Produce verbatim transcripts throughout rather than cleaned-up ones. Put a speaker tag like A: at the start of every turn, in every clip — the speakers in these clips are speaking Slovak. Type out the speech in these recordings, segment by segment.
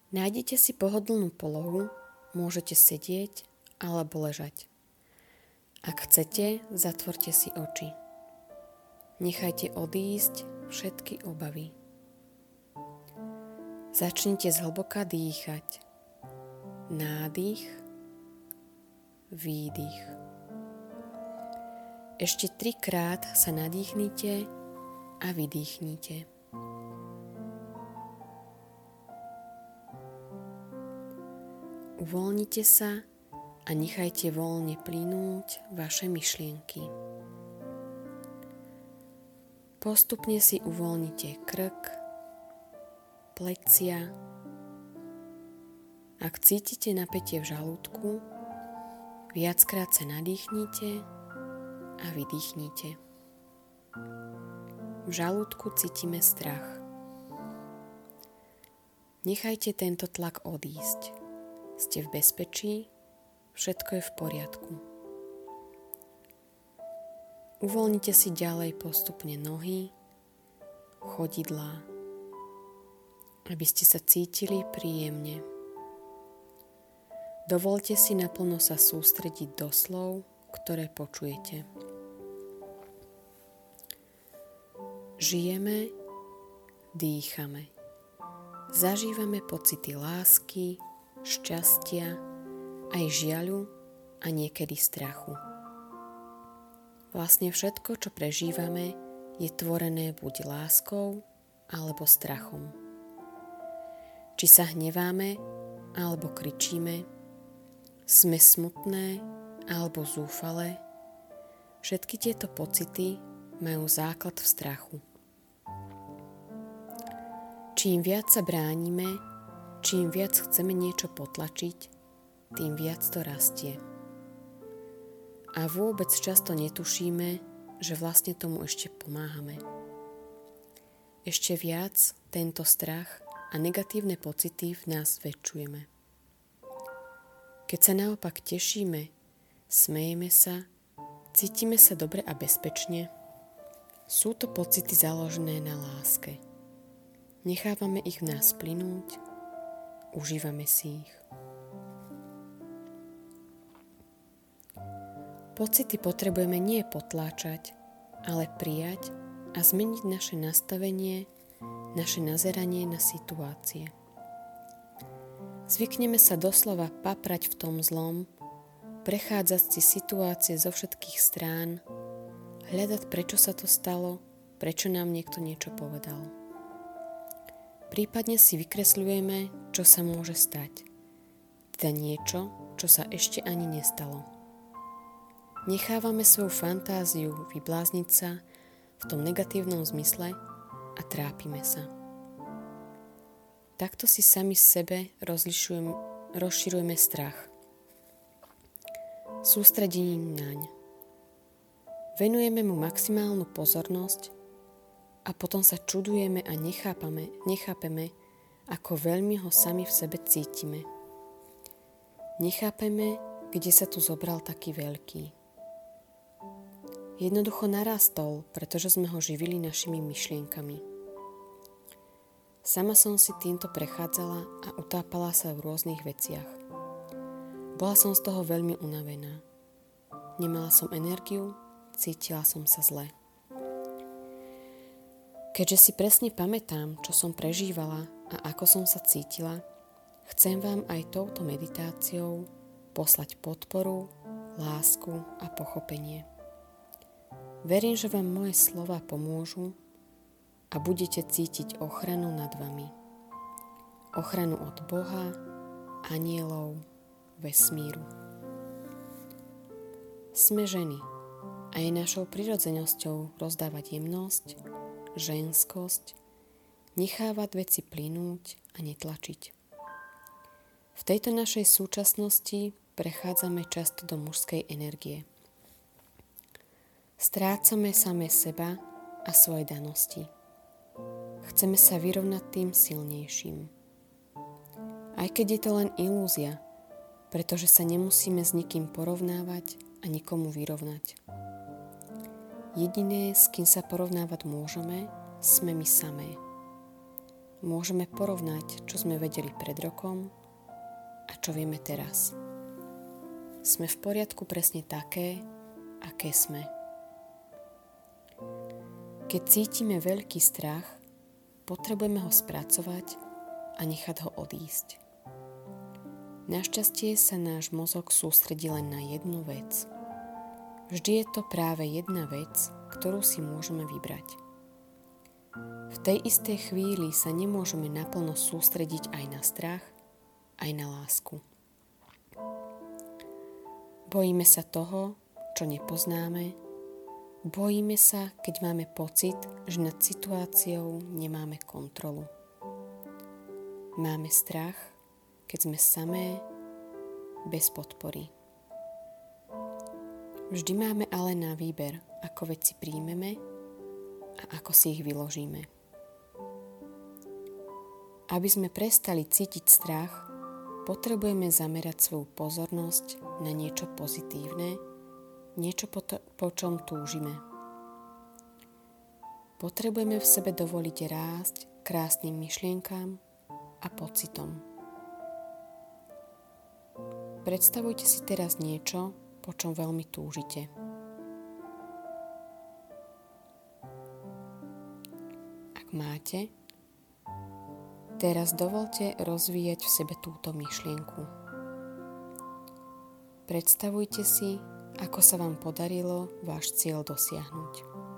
A: Nájdete si pohodlnú polohu, môžete sedieť alebo ležať. Ak chcete, zatvorte si oči. Nechajte odísť všetky obavy. Začnite zhlboka dýchať. Nádych, výdych. Ešte trikrát sa nadýchnite a vydýchnite. Uvoľnite sa a nechajte voľne plynúť vaše myšlienky. Postupne si uvoľnite krk, plecia. Ak cítite napätie v žalúdku, viackrát sa nadýchnite a vydýchnite. V žalúdku cítime strach. Nechajte tento tlak odísť. Ste v bezpečí, všetko je v poriadku. Uvoľnite si ďalej postupne nohy, chodidlá, aby ste sa cítili príjemne. Dovoľte si naplno sa sústrediť do slov, ktoré počujete. Žijeme, dýchame. Zažívame pocity lásky, šťastia, aj žiaľu a niekedy strachu. Vlastne všetko, čo prežívame, je tvorené buď láskou alebo strachom. Či sa hneváme alebo kričíme, sme smutné alebo zúfalé, všetky tieto pocity majú základ v strachu. Čím viac sa bránime, čím viac chceme niečo potlačiť, tým viac to rastie. A vôbec často netušíme, že vlastne tomu ešte pomáhame. Ešte viac tento strach a negatívne pocity v nás zväčšujeme. Keď sa naopak tešíme, smejeme sa, cítime sa dobre a bezpečne, sú to pocity založené na láske. Nechávame ich v nás plynúť, užívame si ich. Pocity potrebujeme nie potláčať, ale prijať a zmeniť naše nastavenie, naše nazeranie na situácie. Zvykneme sa doslova paprať v tom zlom, prechádzať si situácie zo všetkých strán, hľadať, prečo sa to stalo, prečo nám niekto niečo povedal. Prípadne si vykresľujeme, čo sa môže stať. Teda niečo, čo sa ešte ani nestalo. Nechávame svoju fantáziu vyblázniť sa v tom negatívnom zmysle a trápime sa. Takto si sami sebe rozširujeme strach. Sústredením naň. Venujeme mu maximálnu pozornosť a potom sa čudujeme a nechápame, nechápeme, ako veľmi ho sami v sebe cítime. Nechápeme, kde sa tu zobral taký veľký. Jednoducho narastol, pretože sme ho živili našimi myšlienkami. Sama som si týmto prechádzala a utápala sa v rôznych veciach. Bola som z toho veľmi unavená. Nemala som energiu, cítila som sa zle. Keďže si presne pamätám, čo som prežívala a ako som sa cítila, chcem vám aj touto meditáciou poslať podporu, lásku a pochopenie. Verím, že vám moje slová pomôžu a budete cítiť ochranu nad vami. Ochranu od Boha, anielov, vesmíru. Sme ženy a je našou prirodzenosťou rozdávať jemnosť, ženskosť, nechávať veci plynúť a netlačiť. V tejto našej súčasnosti prechádzame často do mužskej energie. Strácame same seba a svoje danosti. Chceme sa vyrovnať tým silnejším. Aj keď je to len ilúzia, pretože sa nemusíme s nikým porovnávať a nikomu vyrovnať. Jediné, s kým sa porovnávať môžeme, sme my samé. môžeme porovnať, čo sme vedeli pred rokom a čo vieme teraz. Sme v poriadku presne také, aké sme. Keď cítime veľký strach, potrebujeme ho spracovať a nechať ho odísť. Našťastie sa náš mozog sústredí len na jednu vec. Vždy je to práve jedna vec, ktorú si môžeme vybrať. V tej istej chvíli sa nemôžeme naplno sústrediť aj na strach, aj na lásku. Bojíme sa toho, čo nepoznáme. Bojíme sa, keď máme pocit, že nad situáciou nemáme kontrolu. Máme strach, keď sme samé, bez podpory. Vždy máme ale na výber, ako veci príjmeme a ako si ich vyložíme. Aby sme prestali cítiť strach, potrebujeme zamerať svoju pozornosť na niečo pozitívne, niečo po, to, po čom túžime. Potrebujeme v sebe dovoliť rásť krásnym myšlienkám a pocitom. Predstavujte si teraz niečo, po čom veľmi túžite. Ak máte, teraz dovolte rozvíjať v sebe túto myšlienku. Predstavujte si, ako sa vám podarilo váš cieľ dosiahnuť.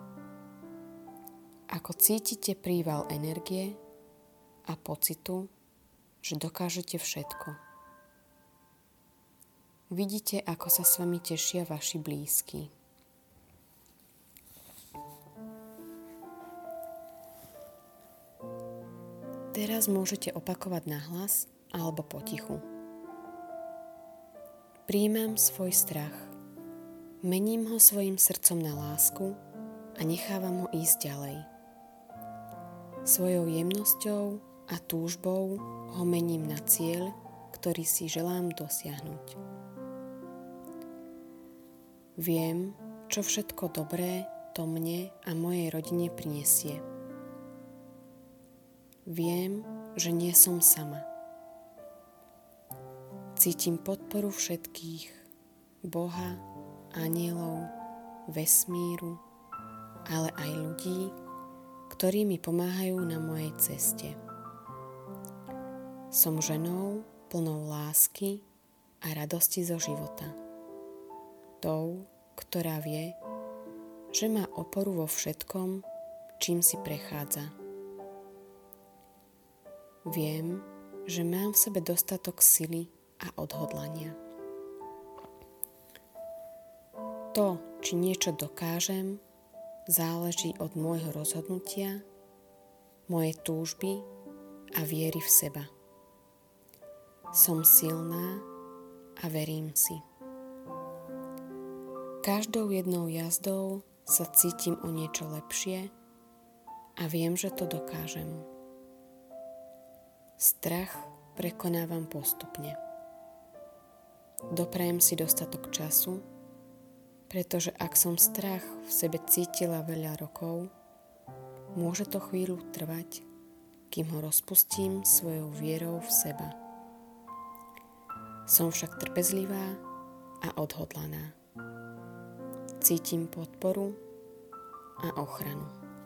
A: Ako cítite príval energie a pocitu, že dokážete všetko. Vidíte, ako sa s vami tešia vaši blízki. Teraz môžete opakovať nahlas alebo potichu. Prijímam svoj strach. Mením ho svojim srdcom na lásku a nechávam ho ísť ďalej. Svojou jemnosťou a túžbou ho mením na cieľ, ktorý si želám dosiahnuť. Viem, čo všetko dobré to mne a mojej rodine prinesie. Viem, že nie som sama. Cítim podporu všetkých, Boha, anielov, vesmíru, ale aj ľudí, ktorí mi pomáhajú na mojej ceste. Som ženou plnou lásky a radosti zo života. Tou, ktorá vie, že má oporu vo všetkom, čím si prechádza. Viem, že mám v sebe dostatok sily a odhodlania. To, či niečo dokážem, záleží od môjho rozhodnutia, mojej túžby a viery v seba. Som silná a verím si. Každou jednou jazdou sa cítim o niečo lepšie a viem, že to dokážem. Strach prekonávam postupne. Doprajem si dostatok času, pretože ak som strach v sebe cítila veľa rokov, môže to chvíľu trvať, kým ho rozpustím svojou vierou v seba. Som však trpezlivá a odhodlaná. Cítim podporu a ochranu.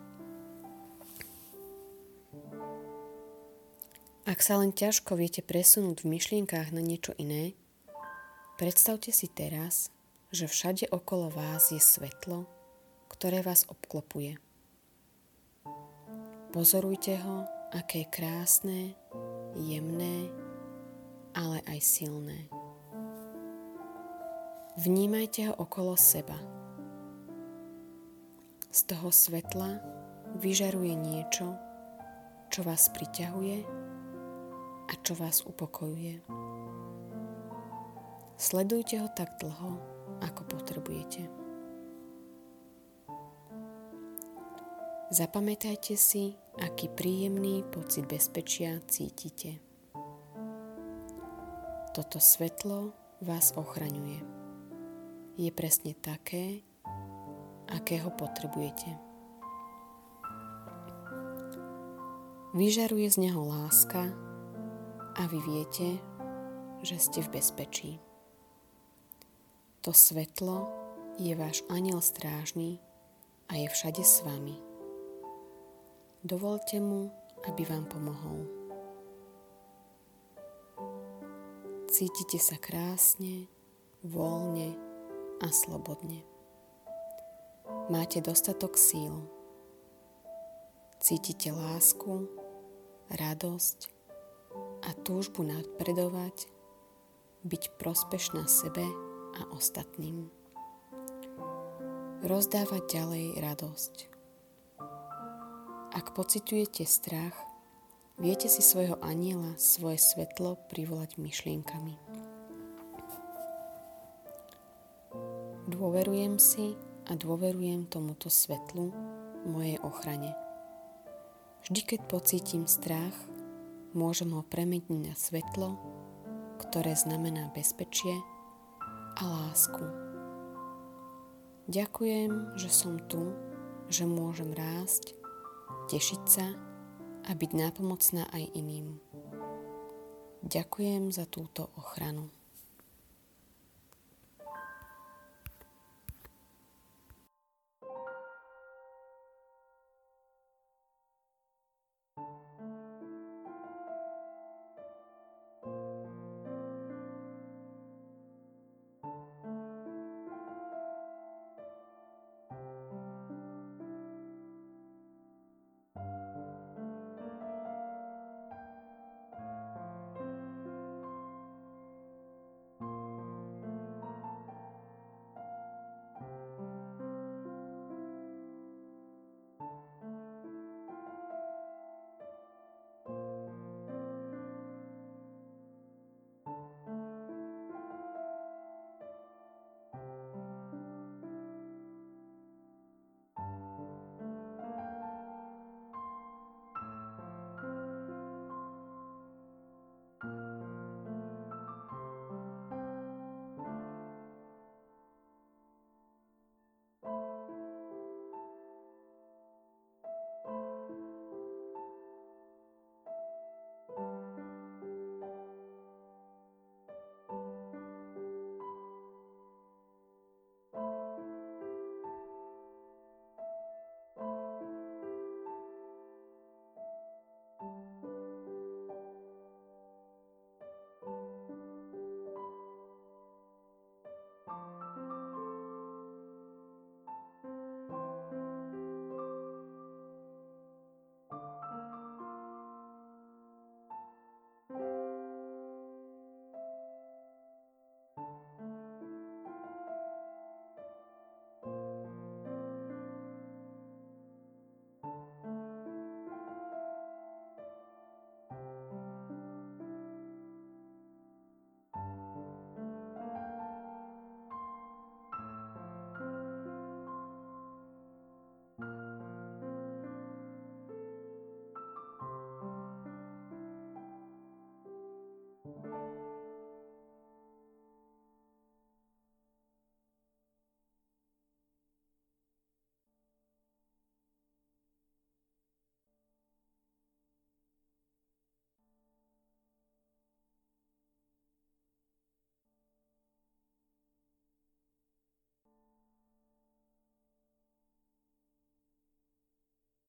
A: Ak sa len ťažko viete presunúť v myšlienkách na niečo iné, predstavte si teraz, že všade okolo vás je svetlo, ktoré vás obklopuje. Pozorujte ho, aké je krásne, jemné, ale aj silné. Vnímajte ho okolo seba. Z toho svetla vyžaruje niečo, čo vás priťahuje a čo vás upokojuje. Sledujte ho tak dlho, ako potrebujete. Zapamätajte si, aký príjemný pocit bezpečia cítite. Toto svetlo vás ochraňuje. Je presne také, akého potrebujete. Vyžaruje z neho láska a vy viete, že ste v bezpečí. To svetlo je váš anjel strážny a je všade s vami. Dovoľte mu, aby vám pomohol. Cítite sa krásne, voľne a slobodne. Máte dostatok síl. Cítite lásku, radosť a túžbu napredovať, byť prospešná sebe a ostatným. Rozdávať ďalej radosť. Ak pociťujete strach, viete si svojho anjela, svoje svetlo privolať myšlienkami. Dôverujem si a dôverujem tomuto svetlu, mojej ochrane. Vždy, keď pocítim strach, môžem ho premeniť na svetlo, ktoré znamená bezpečie a lásku. Ďakujem, že som tu, že môžem rásť, tešiť sa a byť nápomocná aj iným. Ďakujem za túto ochranu.